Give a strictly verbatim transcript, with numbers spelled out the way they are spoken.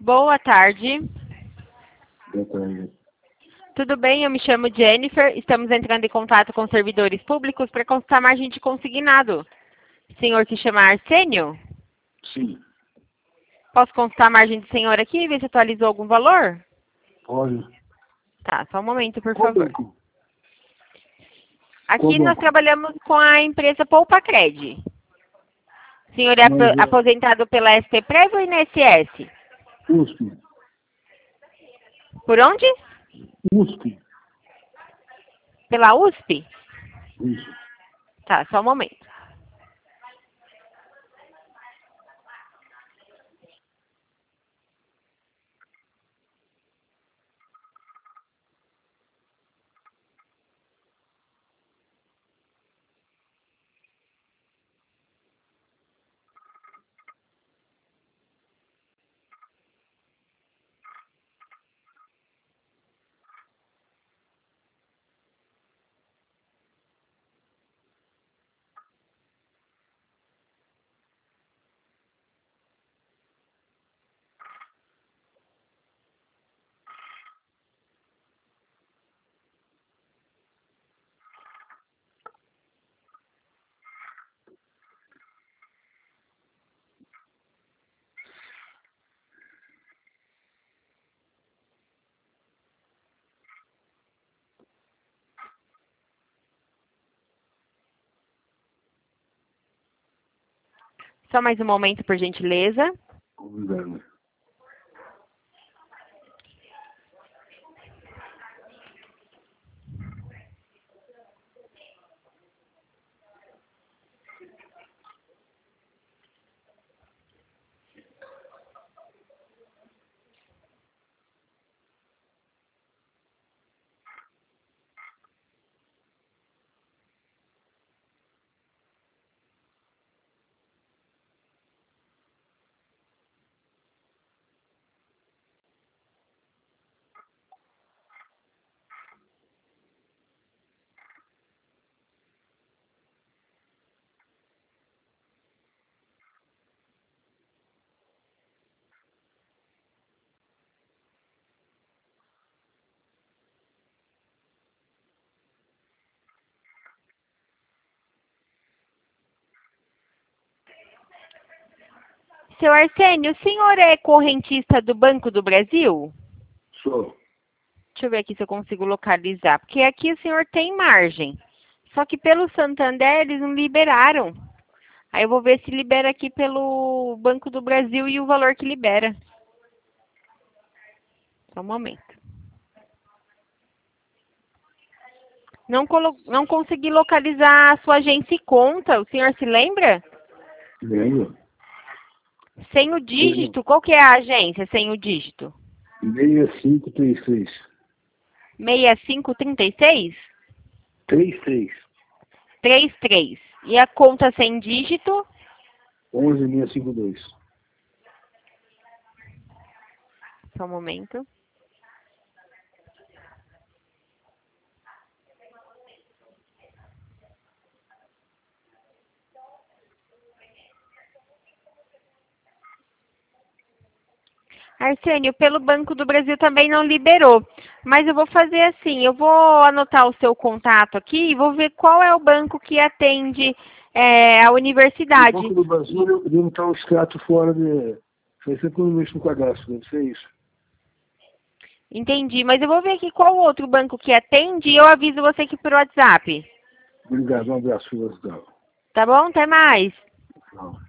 Boa tarde. Boa tarde. Tudo bem? Eu me chamo Jennifer. Estamos entrando em contato com servidores públicos para consultar margem de consignado. O senhor se chama Arsênio? Sim. Posso consultar a margem do senhor aqui e ver se atualizou algum valor? Pode. Tá, só um momento, por Qual favor. banco? Aqui Qual nós banco? trabalhamos com a empresa Poupacred. O senhor é Mas, apo- é, aposentado pela S P Prev ou I N S S? U S P. Por onde? U S P. Pela U S P? Isso. Tá, só um momento. Só mais um momento, por gentileza. Obrigado. Seu Arsênio, o senhor é correntista do Banco do Brasil? Sou. Deixa eu ver aqui se eu consigo localizar. Porque aqui o senhor tem margem. Só que pelo Santander eles não liberaram. Aí eu vou ver se libera aqui pelo Banco do Brasil e o valor que libera. Só um momento. Não, colo... não consegui localizar a sua agência e conta. O senhor se lembra? Lembro. Sem o dígito. Qual que é a agência sem o dígito? seis cinco três três. seis cinco três seis? três três. trinta e três. E a conta sem dígito? onze seis cinco dois. Só um momento. Arsênio, pelo Banco do Brasil também não liberou. Mas eu vou fazer assim, eu vou anotar o seu contato aqui e vou ver qual é o banco que atende é, a O universidade. Banco do Brasil deve estar um extrato fora de... Faz tempo que eu não mexo no cadastro, deve ser isso. Entendi, mas eu vou ver aqui qual outro banco que atende e eu aviso você aqui por WhatsApp. Obrigado, um abraço, Oscar. Tá bom? Até mais. Tchau.